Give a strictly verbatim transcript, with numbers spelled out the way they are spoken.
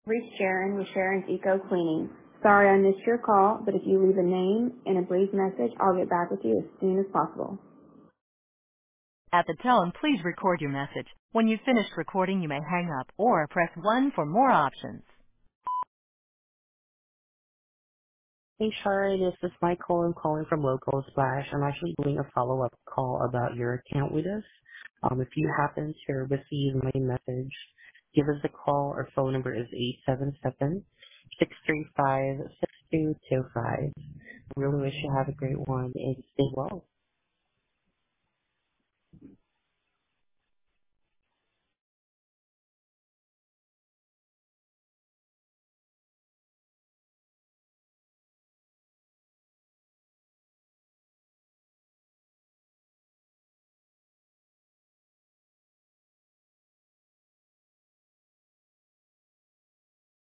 Reach Sharon with Sharon's Eco Cleaning. Sorry I missed your call, but if you leave a name and a brief message, I'll get back with you as soon as possible. At the tone, please record your message. When you've finished recording, you may hang up or press one for more options. Hey, Shari, this is Michael. I'm calling from Local Splash. I'm actually doing a follow-up call about your account with us. Um, if you happen to receive my message, give us a call. Our phone number is eight seven seven, six three five, six two two five. I really wish you have a great one and stay well.